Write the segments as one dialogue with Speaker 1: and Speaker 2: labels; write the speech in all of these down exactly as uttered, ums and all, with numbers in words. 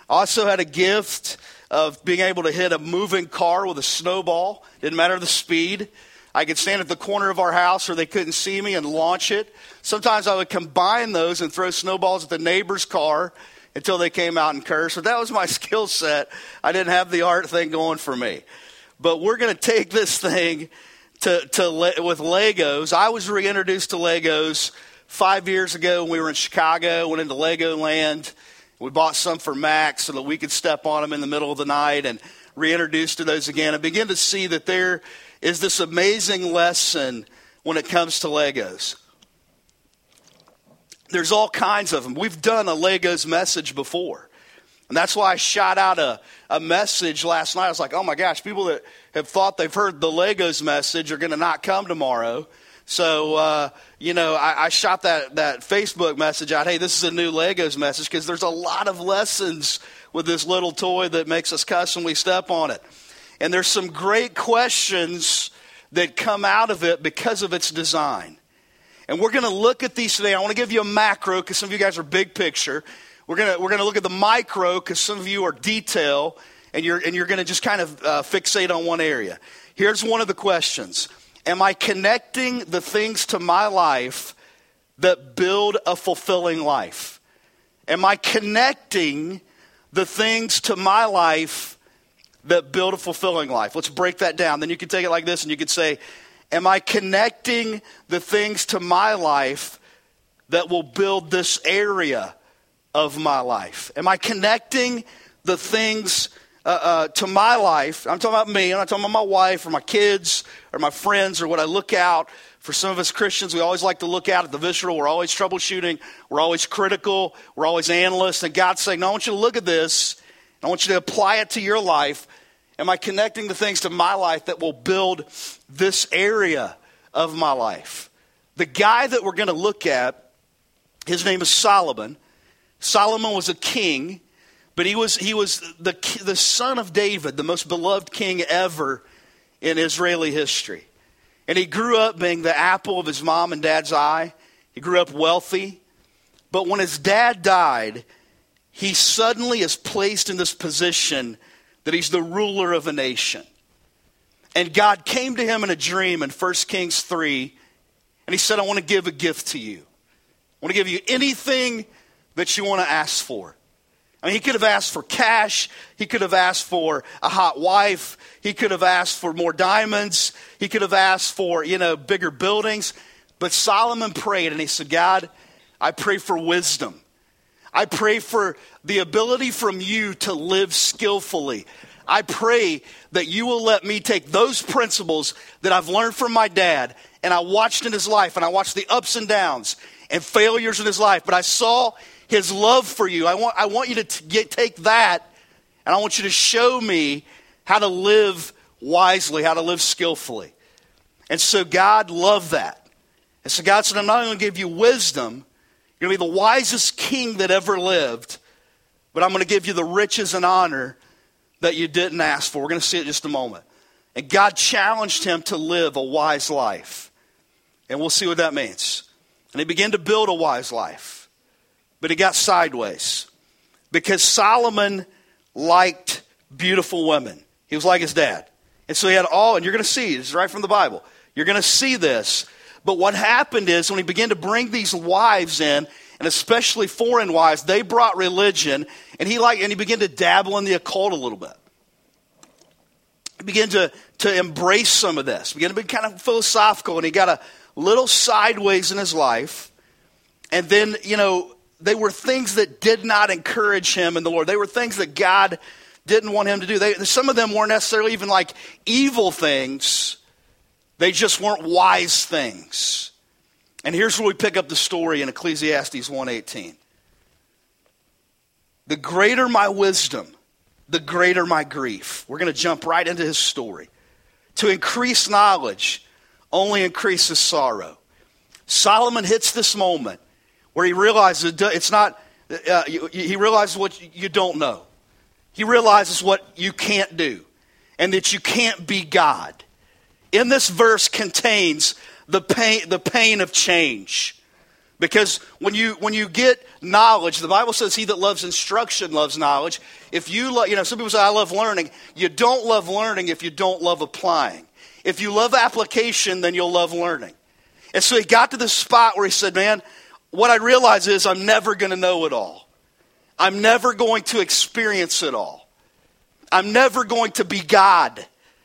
Speaker 1: I also had a gift of being able to hit a moving car with a snowball. Didn't matter the speed. I could stand at the corner of our house where they couldn't see me and launch it. Sometimes I would combine those and throw snowballs at the neighbor's car until they came out and cursed. So that was my skill set. I didn't have the art thing going for me. But we're going to take this thing to, to with Legos. I was reintroduced to Legos five years ago when we were in Chicago, went into Legoland. We bought some for Max so that we could step on them in the middle of the night and reintroduced to those again. I began to see that there is this amazing lesson when it comes to Legos. There's all kinds of them. We've done a Legos message before. And that's why I shot out a, a message last night. I was like, oh my gosh, people that have thought they've heard the Legos message are going to not come tomorrow. So, uh, you know, I, I shot that, that Facebook message out, hey, this is a new Legos message, because there's a lot of lessons with this little toy that makes us cuss when we step on it. And there's some great questions that come out of it because of its design. And we're going to look at these today. I want to give you a macro because some of you guys are big picture. We're going to we're going to look at the micro because some of you are detail, and you're and you're going to just kind of uh, fixate on one area. Here's one of the questions. Am I connecting the things to my life that build a fulfilling life? Am I connecting the things to my life that build a fulfilling life? Let's break that down. Then you can take it like this and you could say, am I connecting the things to my life that will build this area of my life? Am I connecting the things uh, uh, to my life? I'm talking about me. I'm not talking about my wife or my kids or my friends or what I look out. For some of us Christians, we always like to look out at the visceral. We're always troubleshooting. We're always critical. We're always analysts. And God's saying, no, I want you to look at this. I want you to apply it to your life. Am I connecting the things to my life that will build this area of my life? The guy that we're going to look at, his name is Solomon. Solomon was a king, but he was he was the the son of David, the most beloved king ever in Israeli history. And he grew up being the apple of his mom and dad's eye. He grew up wealthy. But when his dad died, he suddenly is placed in this position that he's the ruler of a nation. And God came to him in a dream in First Kings three, and he said, I want to give a gift to you. I want to give you anything that you want to ask for. I mean, he could have asked for cash. He could have asked for a hot wife. He could have asked for more diamonds. He could have asked for, you know, bigger buildings. But Solomon prayed, and he said, God, I pray for wisdom. I pray for the ability from you to live skillfully. I pray that you will let me take those principles that I've learned from my dad, and I watched in his life, and I watched the ups and downs and failures in his life, but I saw his love for you. I want, I want you to t- get, take that, and I want you to show me how to live wisely, how to live skillfully. And so God loved that. And so God said, I'm not only going to give you wisdom, you're going to be the wisest king that ever lived, but I'm going to give you the riches and honor that you didn't ask for. We're going to see it in just a moment. And God challenged him to live a wise life. And we'll see what that means. And he began to build a wise life. But he got sideways because Solomon liked beautiful women. He was like his dad. And so he had all, and you're going to see, this is right from the Bible. You're going to see this. But what happened is when he began to bring these wives in, and especially foreign wives, they brought religion, and he like, and he began to dabble in the occult a little bit. He began to, to embrace some of this. He began to be kind of philosophical, and he got a little sideways in his life. And then, you know, they were things that did not encourage him in the Lord. They were things that God didn't want him to do. They, some of them weren't necessarily even like evil things. They just weren't wise things. And here's where we pick up the story in Ecclesiastes one eighteen. The greater my wisdom, the greater my grief. We're going to jump right into his story. To increase knowledge only increases sorrow. Solomon hits this moment where he realizes it's not, uh, he realizes what you don't know. He realizes what you can't do and that you can't be God. In this verse contains the pain, the pain of change. Because when you when you get knowledge. The Bible says he that loves instruction loves knowledge. If you love, you know, some people say, I love learning. You don't love learning if you don't love applying. If you love application, then you'll love learning. And so he got to this spot where he said, man, what I realize is I'm never going to know it all. I'm never going to experience it all. I'm never going to be God.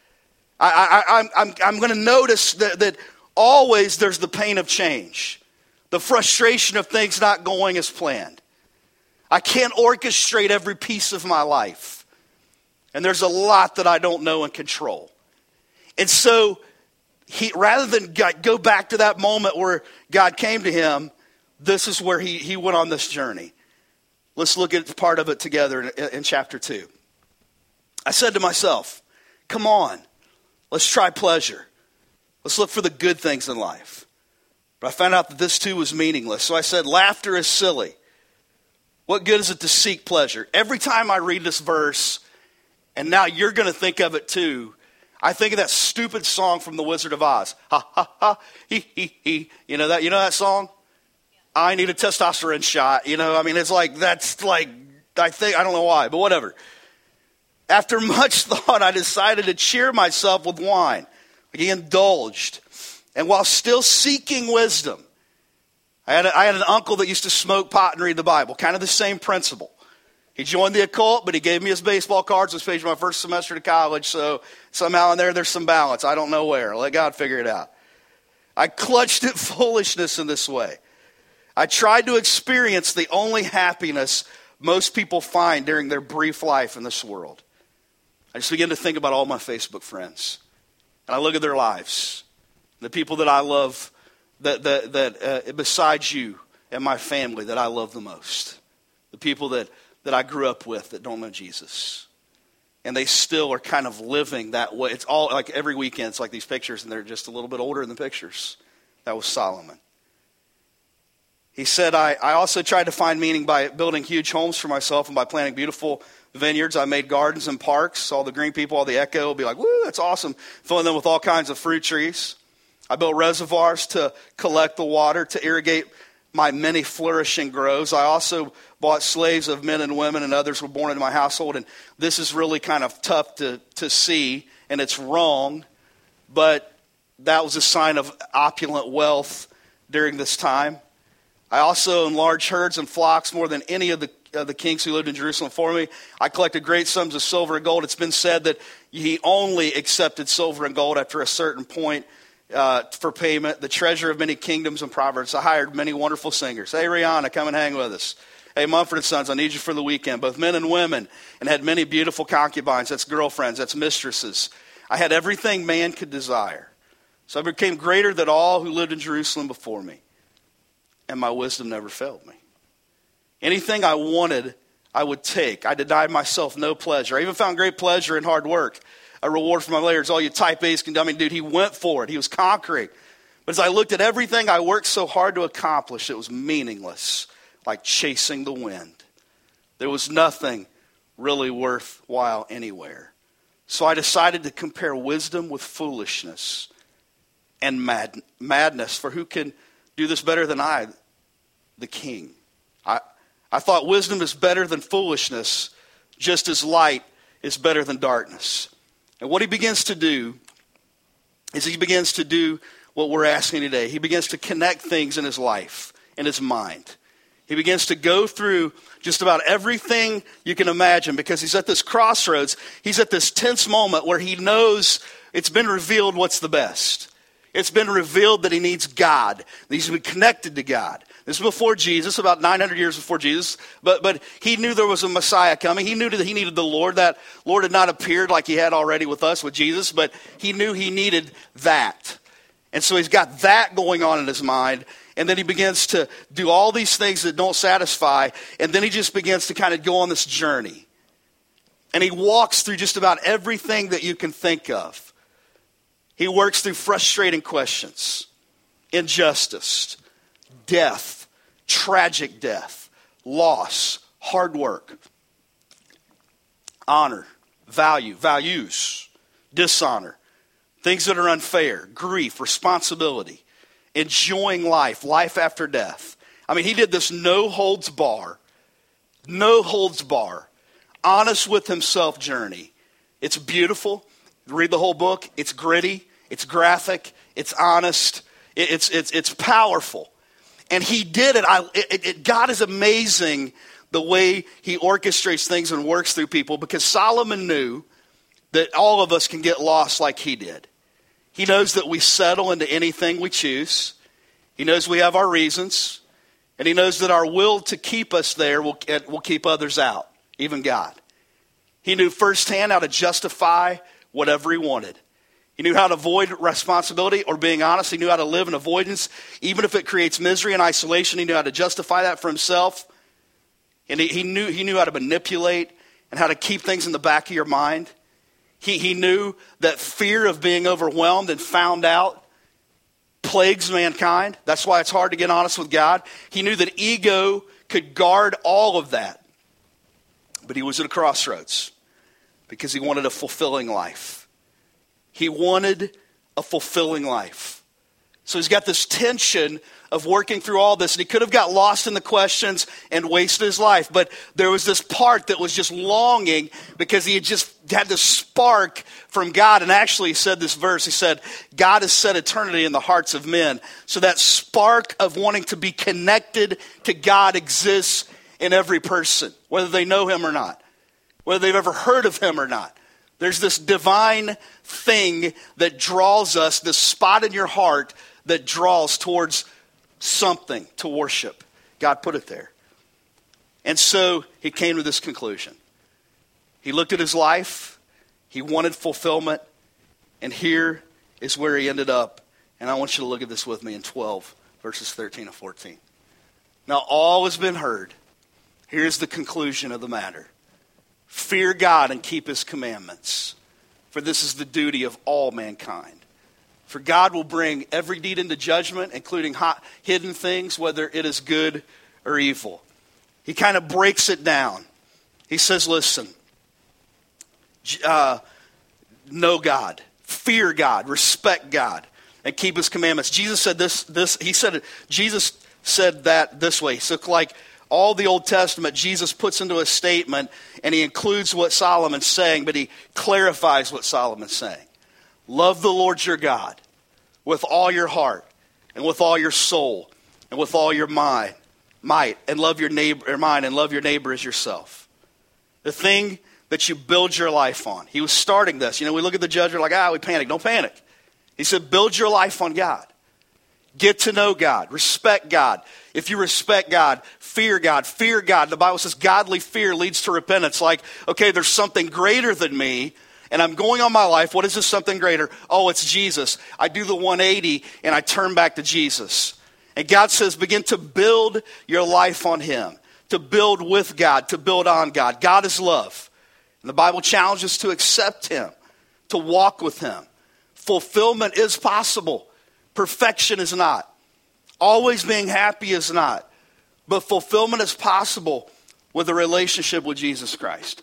Speaker 1: I, I, I'm, I'm, I'm going to notice that, that always there's the pain of change. The frustration of things not going as planned. I can't orchestrate every piece of my life. And there's a lot that I don't know and control. And so, he, rather than go back to that moment where God came to him, this is where he, he went on this journey. Let's look at part of it together in, in chapter two. I said to myself, come on, let's try pleasure. Let's look for the good things in life. But I found out that this too was meaningless. So I said, laughter is silly. What good is it to seek pleasure? Every time I read this verse, and now you're going to think of it too, I think of that stupid song from The Wizard of Oz. Ha, ha, ha, he, he, he. You know that, you know that song? I need a testosterone shot. You know, I mean, it's like, that's like, I think, I don't know why, but whatever. After much thought, I decided to cheer myself with wine. He indulged. And while still seeking wisdom, I had, a, I had an uncle that used to smoke pot and read the Bible. Kind of the same principle. He joined the occult, but he gave me his baseball cards, which paid for my first semester to college. So somehow in there, there's some balance. I don't know where. Let God figure it out. I clutched at foolishness in this way. I tried to experience the only happiness most people find during their brief life in this world. I just began to think about all my Facebook friends. And I look at their lives. The people that I love, that, that, that uh, besides you and my family, that I love the most. The people that that I grew up with that don't know Jesus. And they still are kind of living that way. It's all like every weekend, it's like these pictures, and they're just a little bit older in the pictures. That was Solomon. He said, I, I also tried to find meaning by building huge homes for myself and by planting beautiful vineyards. I made gardens and parks. All the green people, all the echo will be like, woo, that's awesome. Filling them with all kinds of fruit trees. I built reservoirs to collect the water, to irrigate my many flourishing groves. I also bought slaves of men and women, and others were born into my household. And this is really kind of tough to, to see, and it's wrong, but that was a sign of opulent wealth during this time. I also enlarged herds and flocks more than any of the, uh, the kings who lived in Jerusalem before me. I collected great sums of silver and gold. It's been said that he only accepted silver and gold after a certain point Uh, for payment, the treasure of many kingdoms and proverbs. I hired many wonderful singers. Hey, Rihanna, come and hang with us. Hey, Mumford and Sons, I need you for the weekend. Both men and women, and had many beautiful concubines. That's girlfriends, that's mistresses. I had everything man could desire. So I became greater than all who lived in Jerusalem before me. And my wisdom never failed me. Anything I wanted, I would take. I denied myself no pleasure. I even found great pleasure in hard work. A reward for my labors. All you type A's can do. I mean, dude, he went for it. He was conquering. But as I looked at everything I worked so hard to accomplish, it was meaningless, like chasing the wind. There was nothing really worthwhile anywhere. So I decided to compare wisdom with foolishness and mad, madness. For who can do this better than I, the king? I, I thought wisdom is better than foolishness, just as light is better than darkness. And what he begins to do is he begins to do what we're asking today. He begins to connect things in his life, in his mind. He begins to go through just about everything you can imagine, because he's at this crossroads. He's at this tense moment where he knows it's been revealed what's the best. It's been revealed that he needs God. That he's been connected to God. This is before Jesus, about nine hundred years before Jesus. But but he knew there was a Messiah coming. He knew that he needed the Lord. That Lord had not appeared like he had already with us, with Jesus. But he knew he needed that. And so he's got that going on in his mind. And then he begins to do all these things that don't satisfy. And then he just begins to kind of go on this journey. And he walks through just about everything that you can think of. He works through frustrating questions, injustice, death, tragic death, loss, hard work, honor, value, values, dishonor, things that are unfair, grief, responsibility, enjoying life, life after death. I mean, he did this no holds bar, no holds bar, honest with himself journey. It's beautiful. Read the whole book. It's gritty. It's graphic. It's honest. It, it's it's it's powerful. And he did it. I, it, it. God is amazing the way he orchestrates things and works through people, because Solomon knew that all of us can get lost like he did. He knows that we settle into anything we choose. He knows we have our reasons. And he knows that our will to keep us there will, will keep others out, even God. He knew firsthand how to justify whatever he wanted. He knew how to avoid responsibility or being honest. He knew how to live in avoidance, even if it creates misery and isolation. He knew how to justify that for himself. And he, he knew he knew how to manipulate and how to keep things in the back of your mind. He, he knew that fear of being overwhelmed and found out plagues mankind. That's why it's hard to get honest with God. He knew that ego could guard all of that. But he was at a crossroads because he wanted a fulfilling life. He wanted a fulfilling life. So he's got this tension of working through all this. And he could have got lost in the questions and wasted his life. But there was this part that was just longing because he had just had this spark from God. And actually he said this verse. He said, God has set eternity in the hearts of men. So that spark of wanting to be connected to God exists in every person, whether they know him or not, whether they've ever heard of him or not. There's this divine thing that draws us, this spot in your heart that draws towards something to worship. God put it there. And so he came to this conclusion. He looked at his life. He wanted fulfillment. And here is where he ended up. And I want you to look at this with me in twelve, verses thirteen and fourteen. Now all has been heard. Here's the conclusion of the matter. Fear God and keep his commandments, for this is the duty of all mankind. For God will bring every deed into judgment, including hot, hidden things, whether it is good or evil. He kind of breaks it down. He says, listen, uh, know God, fear God, respect God, and keep his commandments. Jesus said this, this he said it, Jesus said that this way. So like all the Old Testament, Jesus puts into a statement, and he includes what Solomon's saying, but he clarifies what Solomon's saying. Love the Lord your God with all your heart and with all your soul and with all your mind, might, and love your neighbor, or mind, and love your neighbor as yourself. The thing that you build your life on. He was starting this. You know, we look at the judge, we're like, ah, we panic. Don't panic. He said, build your life on God. Get to know God. Respect God. If you respect God, fear God. Fear God. The Bible says godly fear leads to repentance. Like, okay, there's something greater than me, and I'm going on my life. What is this something greater? Oh, it's Jesus. I do the one eighty, and I turn back to Jesus. And God says, begin to build your life on him, to build with God, to build on God. God is love. And the Bible challenges us to accept him, to walk with him. Fulfillment is possible. Perfection is not. Always being happy is not. But fulfillment is possible with a relationship with Jesus Christ.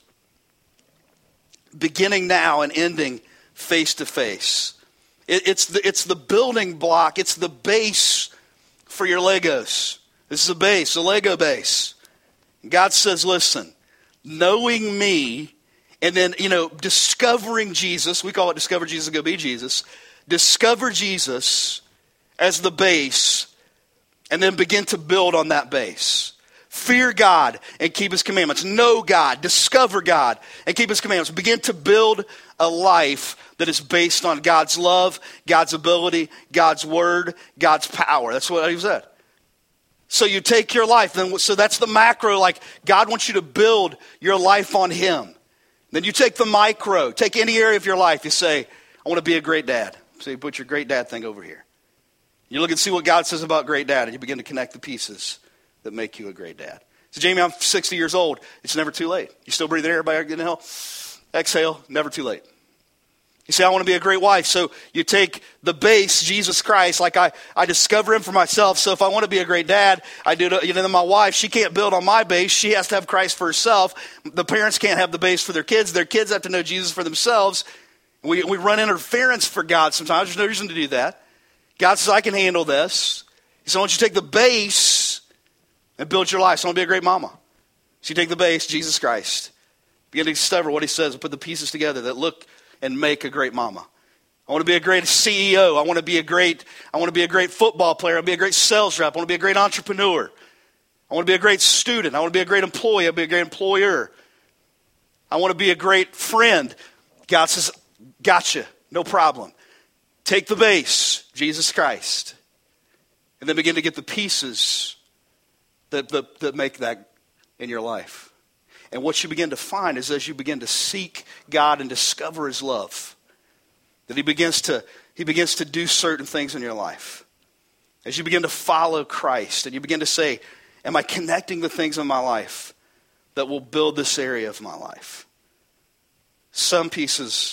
Speaker 1: Beginning now and ending face to face. It's the, it's the building block. It's the base for your Legos. This is a base, a Lego base. And God says, listen, knowing me, and then, you know, discovering Jesus. We call it discover Jesus and go be Jesus. Discover Jesus as the base, and then begin to build on that base. Fear God and keep his commandments. Know God, discover God, and keep his commandments. Begin to build a life that is based on God's love, God's ability, God's word, God's power. That's what he said. So you take your life, then so that's the macro, like God wants you to build your life on him. Then you take the micro, take any area of your life, you say, I want to be a great dad. So you put your great dad thing over here. You look and see what God says about great dad, and you begin to connect the pieces that make you a great dad. So Jamie, I'm sixty years old. It's never too late. You still breathing air? Everybody getting hell? Exhale. Never too late. You say, I want to be a great wife. So you take the base, Jesus Christ, like I, I discover him for myself. So if I want to be a great dad, I do to, you know, my wife, she can't build on my base. She has to have Christ for herself. The parents can't have the base for their kids. Their kids have to know Jesus for themselves. We, we run interference for God sometimes. There's no reason to do that. God says, I can handle this. He said, I want you to take the base and build your life. So I want to be a great mama. So you take the base, Jesus Christ. Begin to discover what he says and put the pieces together that look and make a great mama. I want to be a great C E O. I want to be a great, I want to be a great football player. I want to be a great sales rep. I want to be a great entrepreneur. I want to be a great student. I want to be a great employee. I want to be a great employer. I want to be a great friend. God says, gotcha, no problem. Take the base, Jesus Christ, and then begin to get the pieces that, that, that make that in your life. And what you begin to find is as you begin to seek God and discover his love, that he begins to, he begins to do certain things in your life. As you begin to follow Christ and you begin to say, am I connecting the things in my life that will build this area of my life? Some pieces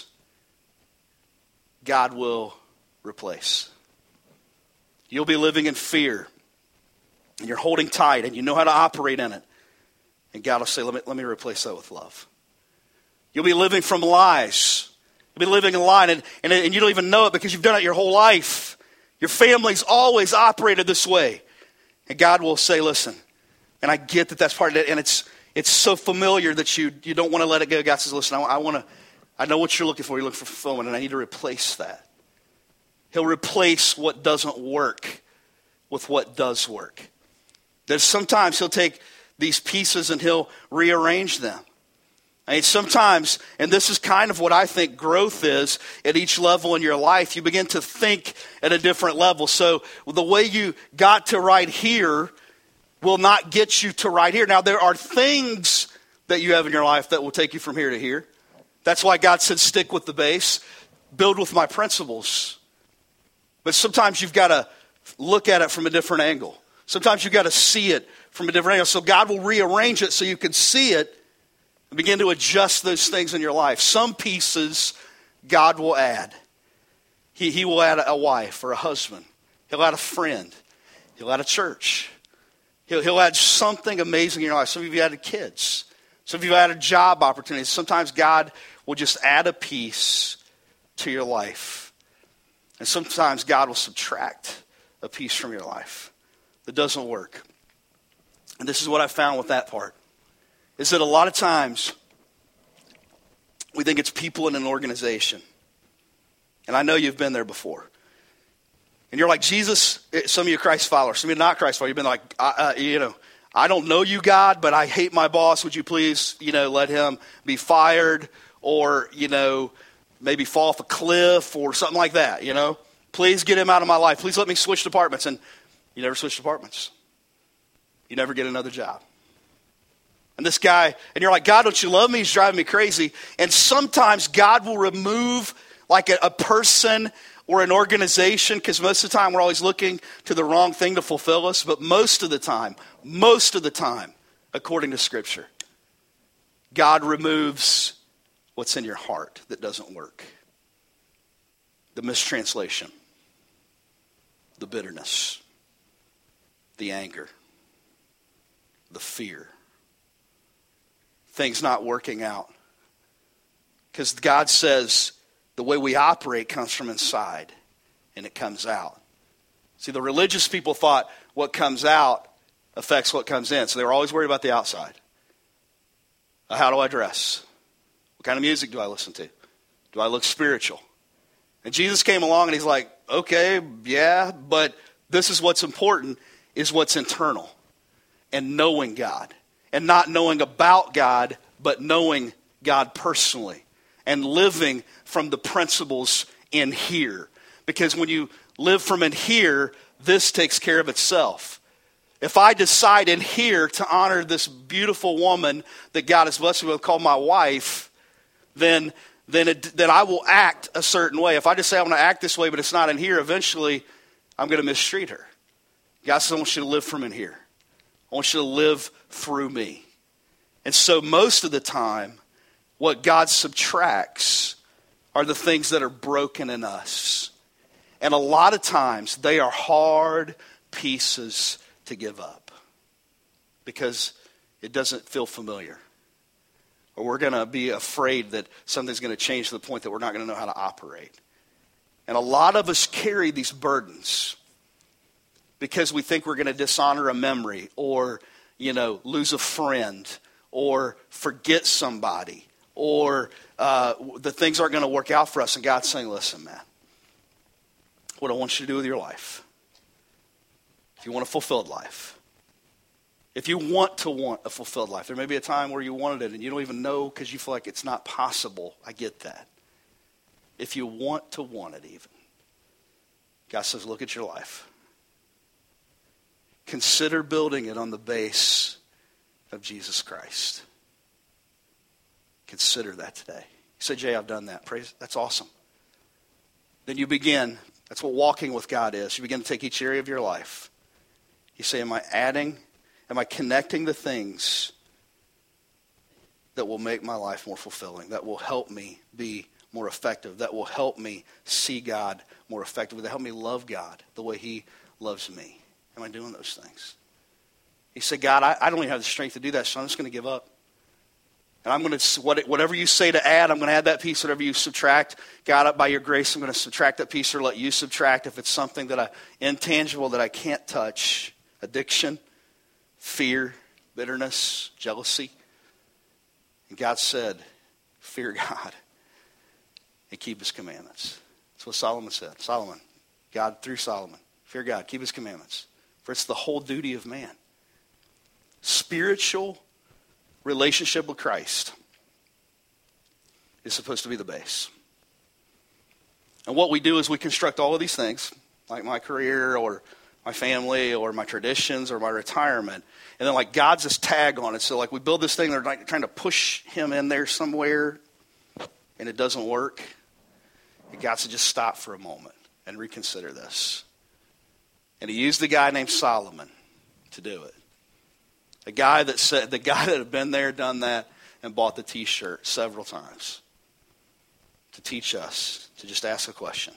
Speaker 1: God will replace. You'll be living in fear and you're holding tight and you know how to operate in it. And God will say, let me, let me replace that with love. You'll be living from lies. You'll be living in a lie and, and, and you don't even know it because you've done it your whole life. Your family's always operated this way. And God will say, listen, and I get that that's part of it, and it's it's so familiar that you you don't want to let it go. God says, listen, I, I want to, I know what you're looking for. You're looking for fulfillment, and I need to replace that. He'll replace what doesn't work with what does work. There's sometimes he'll take these pieces and he'll rearrange them. I mean, sometimes, and this is kind of what I think growth is at each level in your life, you begin to think at a different level. So the way you got to right here will not get you to right here. Now, there are things that you have in your life that will take you from here to here. That's why God said, stick with the base, build with my principles. But sometimes you've got to look at it from a different angle. Sometimes you've got to see it from a different angle. So God will rearrange it so you can see it and begin to adjust those things in your life. Some pieces God will add. He, he will add a wife or a husband. He'll add a friend. He'll add a church. He'll, he'll add something amazing in your life. Some of you added kids. Some of you added job opportunities. Sometimes God will just add a piece to your life. And sometimes God will subtract a piece from your life that doesn't work. And this is what I found with that part. Is that a lot of times we think it's people in an organization. And I know you've been there before. And you're like, Jesus, some of you are Christ followers, some of you are not Christ followers. You've been like, uh, you know, I don't know you, God, but I hate my boss. Would you please, you know, let him be fired or, you know, maybe fall off a cliff or something like that, you know. Please get him out of my life. Please let me switch departments. And you never switch departments. You never get another job. And this guy, and you're like, God, don't you love me? He's driving me crazy. And sometimes God will remove like a, a person or an organization, because most of the time we're always looking to the wrong thing to fulfill us. But most of the time, most of the time, according to Scripture, God removes what's in your heart that doesn't work. The mistranslation, the bitterness, the anger, the fear. Things not working out. Because God says the way we operate comes from inside and it comes out. See, the religious people thought what comes out affects what comes in. So they were always worried about the outside. How do I dress? What kind of music do I listen to? Do I look spiritual? And Jesus came along and he's like, okay, yeah, but this is what's important, is what's internal. And knowing God. And not knowing about God, but knowing God personally. And living from the principles in here. Because when you live from in here, this takes care of itself. If I decide in here to honor this beautiful woman that God has blessed me with, called my wife, then, then, it, then I will act a certain way. If I just say I'm going to act this way, but it's not in here, eventually I'm going to mistreat her. God says, I want you to live from in here. I want you to live through me. And so most of the time, what God subtracts are the things that are broken in us. And a lot of times, they are hard pieces to give up. Because it doesn't feel familiar. Or we're going to be afraid that something's going to change to the point that we're not going to know how to operate. And a lot of us carry these burdens because we think we're going to dishonor a memory, or you know, lose a friend or forget somebody or uh, the things aren't going to work out for us. And God's saying, listen, man, what I want you to do with your life, if you want a fulfilled life, if you want to want a fulfilled life, there may be a time where you wanted it and you don't even know because you feel like it's not possible. I get that. If you want to want it even, God says, look at your life. Consider building it on the base of Jesus Christ. Consider that today. You say, Jay, I've done that. Praise. That's awesome. Then you begin. That's what walking with God is. You begin to take each area of your life. You say, am I adding, am I connecting the things that will make my life more fulfilling, that will help me be more effective, that will help me see God more effectively, that help me love God the way he loves me? Am I doing those things? You say, God, I, I don't even have the strength to do that, so I'm just going to give up. And I'm going to, whatever you say to add, I'm going to add that piece. Whatever you subtract, God, by your grace, I'm going to subtract that piece or let you subtract. If it's something that I, intangible that I can't touch, addiction, fear, bitterness, jealousy. And God said, fear God and keep his commandments. That's what Solomon said. Solomon, God through Solomon, fear God, keep his commandments. For it's the whole duty of man. Spiritual relationship with Christ is supposed to be the base. And what we do is we construct all of these things, like my career or my family or my traditions or my retirement, and then like God's this tag on it. So like we build this thing, they're like trying to push him in there somewhere, and it doesn't work. And God said, just stop for a moment and reconsider this. And he used the guy named Solomon to do it. The guy that said, the guy that had been there, done that, and bought the T-shirt several times to teach us to just ask a question: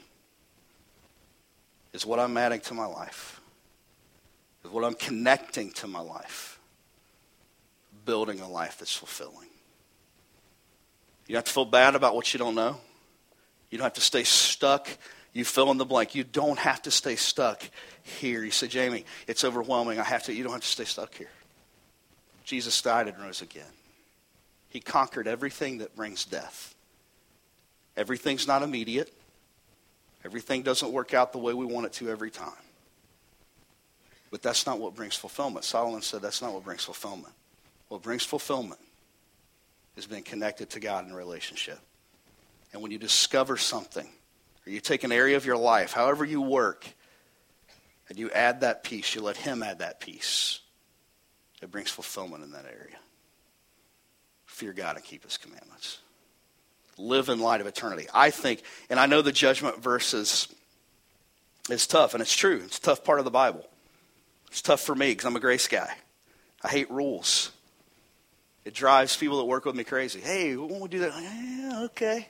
Speaker 1: is what I'm adding to my life, is what I'm connecting to my life, building a life that's fulfilling? You don't have to feel bad about what you don't know. You don't have to stay stuck. You fill in the blank. You don't have to stay stuck here. You say, Jamie, it's overwhelming. I have to. You don't have to stay stuck here. Jesus died and rose again. He conquered everything that brings death. Everything's not immediate. Everything doesn't work out the way we want it to every time. But that's not what brings fulfillment. Solomon said that's not what brings fulfillment. What brings fulfillment is being connected to God in a relationship. And when you discover something, or you take an area of your life, however you work, and you add that piece, you let him add that piece, it brings fulfillment in that area. Fear God and keep his commandments. Live in light of eternity. I think, and I know the judgment verses is tough, and it's true. It's a tough part of the Bible. It's tough for me because I'm a grace guy. I hate rules. It drives people that work with me crazy. Hey, won't we do that? Yeah, okay.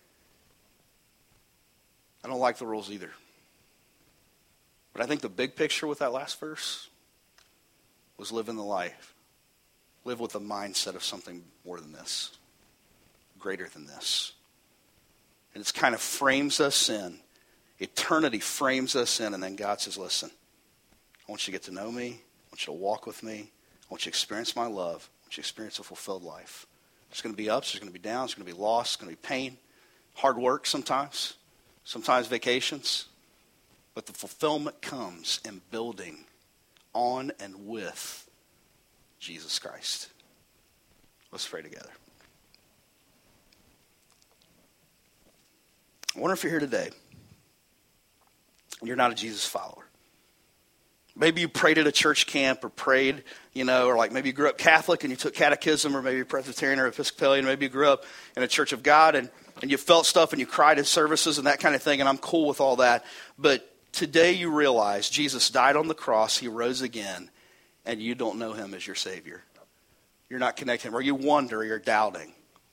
Speaker 1: I don't like the rules either. But I think the big picture with that last verse was live in the life. Live with the mindset of something more than this, greater than this. And it kind of frames us in. Eternity frames us in, and then God says, listen, I want you to get to know me. I want you to walk with me. I want you to experience my love. I want you to experience a fulfilled life. There's going to be ups, there's going to be downs, there's going to be loss, there's going to be pain, hard work sometimes, sometimes vacations. But the fulfillment comes in building on and with Jesus Christ. Let's pray together. I wonder if you're here today and you're not a Jesus follower. Maybe you prayed at a church camp or prayed, you know, or like maybe you grew up Catholic and you took catechism, or maybe you're Presbyterian or Episcopalian. Maybe you grew up in a church of God and, and you felt stuff and you cried at services and that kind of thing, and I'm cool with all that. But today you realize Jesus died on the cross, he rose again, and you don't know him as your Savior. You're not connecting, or you wonder, or you're doubting.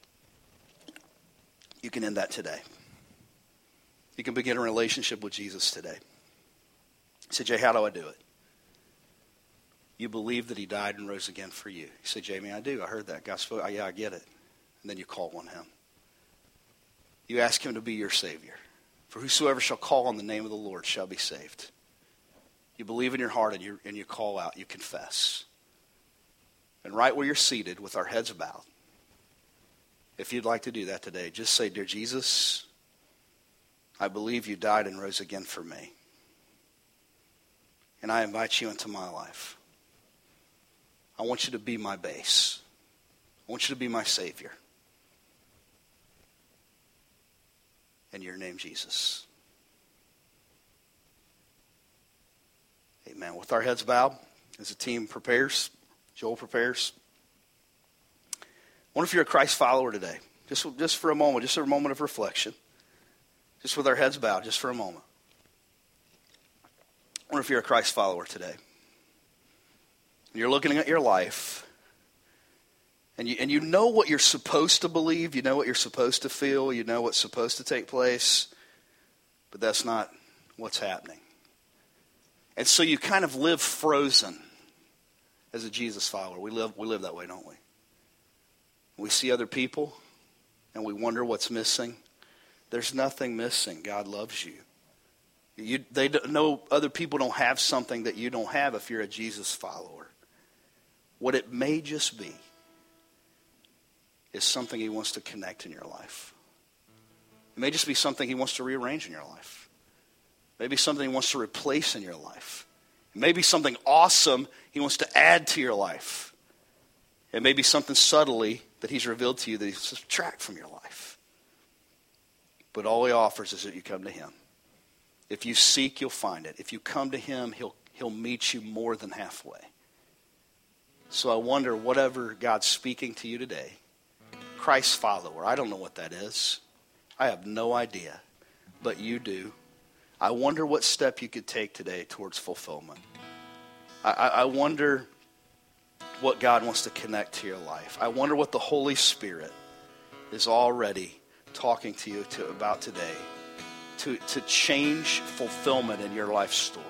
Speaker 1: You can end that today. You can begin a relationship with Jesus today. You say, Jay, how do I do it? You believe that he died and rose again for you. You say, Jamie, I do. I heard that. God spoke. Oh, yeah, I get it. And then you call on him. You ask him to be your Savior. For whosoever shall call on the name of the Lord shall be saved. You believe in your heart and you, and you call out. You confess. And right where you're seated with our heads bowed, if you'd like to do that today, just say, Dear Jesus, I believe you died and rose again for me. And I invite you into my life. I want you to be my base. I want you to be my Savior. In your name, Jesus. Amen. With our heads bowed, as the team prepares, Joel prepares. I wonder if you're a Christ follower today. Just, just for a moment, just a moment of reflection. Just with our heads bowed, just for a moment. I wonder if you're a Christ follower today. You're looking at your life, and you, and you know what you're supposed to believe, you know what you're supposed to feel, you know what's supposed to take place, but that's not what's happening. And so you kind of live frozen as a Jesus follower. We live, we live that way, don't we? We see other people, and we wonder what's missing. There's nothing missing. God loves you. You they know other people don't have something that you don't have if you're a Jesus follower. What it may just be is something he wants to connect in your life. It may just be something he wants to rearrange in your life. Maybe something he wants to replace in your life. It may be something awesome he wants to add to your life. It may be something subtly that he's revealed to you that he's subtract from your life. But all he offers is that you come to him. If you seek, you'll find it. If you come to him, he'll, he'll meet you more than halfway. So I wonder, whatever God's speaking to you today, Christ follower, I don't know what that is. I have no idea, but you do. I wonder what step you could take today towards fulfillment. I, I, I wonder what God wants to connect to your life. I wonder what the Holy Spirit is already talking to you to, about today to, to change fulfillment in your life story.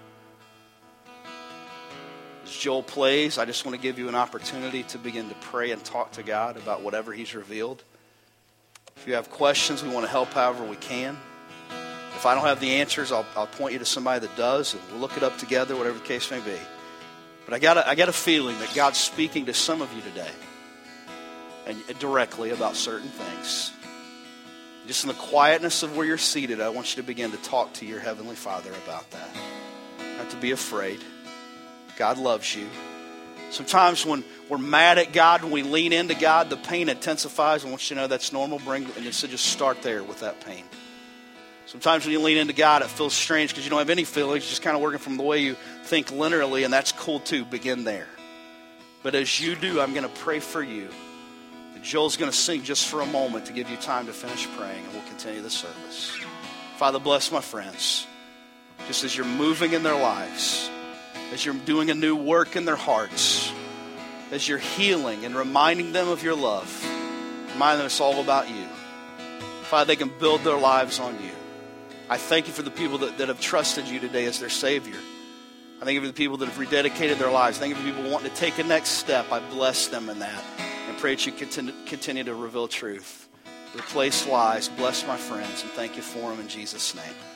Speaker 1: As Joel plays, I just want to give you an opportunity to begin to pray and talk to God about whatever he's revealed. If you have questions, we want to help however we can. If I don't have the answers, I'll, I'll point you to somebody that does, and we'll look it up together, whatever the case may be. But I got a, I got a feeling that God's speaking to some of you today, and directly about certain things. Just in the quietness of where you're seated, I want you to begin to talk to your Heavenly Father about that. Not to be afraid. God loves you. Sometimes when we're mad at God, when we lean into God, the pain intensifies. I want you to know that's normal. Bring and so just start there with that pain. Sometimes when you lean into God, it feels strange because you don't have any feelings. You're just kind of working from the way you think linearly, and that's cool too. Begin there. But as you do, I'm going to pray for you. Joel's going to sing just for a moment to give you time to finish praying, and we'll continue the service. Father, bless my friends. Just as you're moving in their lives, as you're doing a new work in their hearts, as you're healing and reminding them of your love, reminding them it's all about you. Father, they can build their lives on you. I thank you for the people that, that have trusted you today as their Savior. I thank you for the people that have rededicated their lives. I thank you for people wanting to take a next step. I bless them in that. And pray that you continue, continue to reveal truth. Replace lies. Bless my friends. And thank you for them in Jesus' name.